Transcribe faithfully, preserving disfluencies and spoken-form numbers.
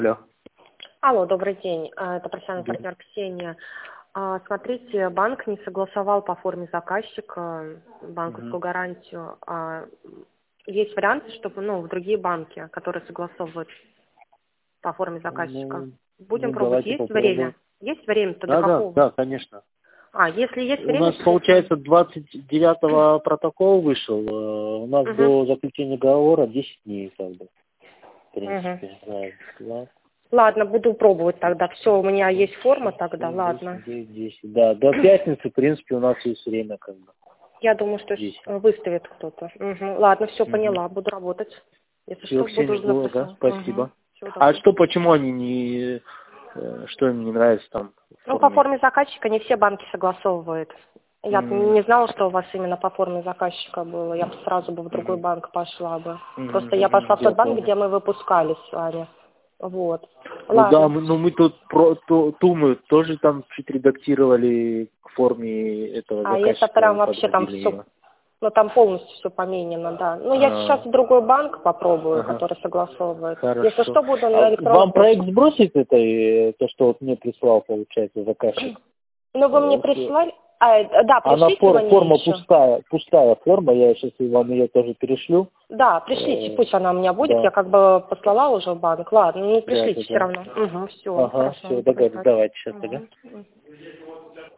Алло. Алло, добрый день. А, Это профессиональный Да. партнер Ксения. А, Смотрите, банк не согласовал по форме заказчика банковскую Мгм. гарантию. А, Есть варианты, чтобы, ну, в другие банки, которые согласовывают по форме заказчика. Ну, Будем ну, пробовать. давайте Есть попробуем. время? Есть время-то до Да, да, какого? да, конечно. А, если есть У время, нас, то... получается, двадцать девятого протокол вышел. э, У нас Угу. до заключения договора десять дней, как бы, в Угу. принципе. Раз, два, Ладно, буду пробовать три, тогда. Все, у меня пять, есть форма шесть, тогда, семь, ладно. восемь, девять, десять. Да, до пятницы, в принципе, у нас есть время, как бы, Я думаю, что здесь. ш- выставит кто-то. Мгм. Ладно, все Угу. поняла, буду работать. Если Все, что, буду Ксения, ждать было, да, написать. Угу. спасибо. Всего А доброго. что, почему они не... э, Что им не нравится там в Ну, по форме? форме заказчика не все банки согласовывают. Я М, не знала, что у вас именно по форме заказчика было. Я бы сразу бы в другой мгм, банк пошла бы. мгм, Просто я мгм, пошла в Я тот банк, понял. где мы выпускались с вами. Вот. Ну да, Ладно. мы, ну мы тут про ту, ту мы тоже там чуть редактировали к форме этого А это прям заказчика, вообще там подводили все, ее. ну там полностью все поменено, да. Ну я сейчас А, в другой банк попробую, ага, который согласовывает. Если хорошо. что, буду А на электронную вам проект почту. сбросить это, э, то, что вот мне прислал, получается, заказчик? Ну вы мне Э, с- прислали, а, э, да, Она пришлите вы фор- мне форма еще. пустая, пустая форма, я сейчас вам ее тоже перешлю. Да, пришлите, Э, пусть она у меня будет, я Да, как бы послала уже в банк. Ладно, ну да, пришлите да, все да. равно. Угу, все, Ага, хорошо, все, буду договорились, ждать. давайте сейчас, ага. Угу.